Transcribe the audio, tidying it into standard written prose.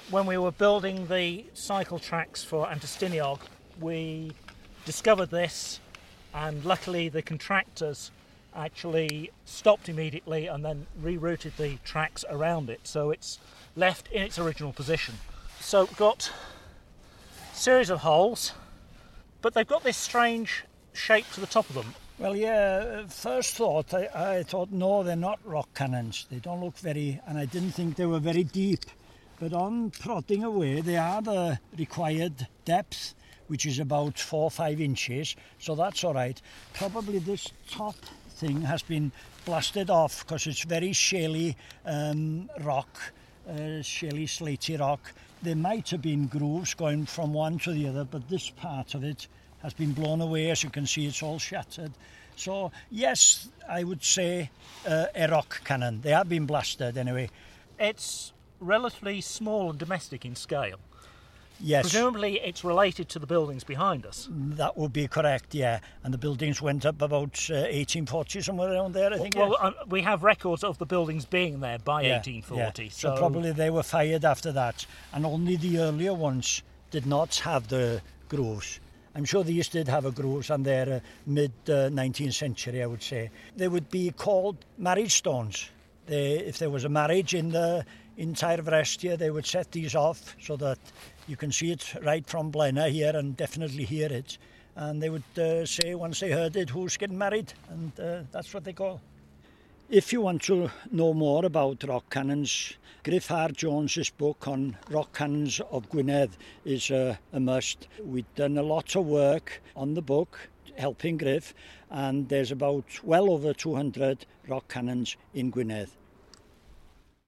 When we were building the cycle tracks for Antistiniog, we discovered this, and luckily the contractors actually stopped immediately and then rerouted the tracks around it, so it's left in its original position. So we've got a series of holes, but they've got this strange shape to the top of them. Well, yeah, first thought, I thought, no, they're not rock cannons. They don't look very, and I didn't think they were very deep. But on prodding away, they are the required depth, which is about 4 or 5 inches, so that's all right. Probably this top thing has been blasted off because it's very shaly rock, shaly slaty rock. There might have been grooves going from one to the other, but this part of it has been blown away. As you can see, it's all shattered. So yes, I would say a rock cannon. They have been blasted anyway. It's relatively small and domestic in scale. Yes. Presumably it's related to the buildings behind us. That would be correct, yeah. And the buildings went up about 1840, somewhere around there, I think. Well, we have records of the buildings being there by 1840. Yeah. So probably they were fired after that. And only the earlier ones did not have the grooves. I'm sure these did have a grooves, and they're mid-19th century, I would say. They would be called marriage stones. If there was a marriage in Tyre of Restia, they would set these off so that you can see it right from Blaenau here and definitely hear it. And they would say, once they heard it, who's getting married, and that's what they call. If you want to know more about rock cannons, Griff Hart Jones's book on rock cannons of Gwynedd is a must. We've done a lot of work on the book, helping Griff, and there's about well over 200 rock cannons in Gwynedd.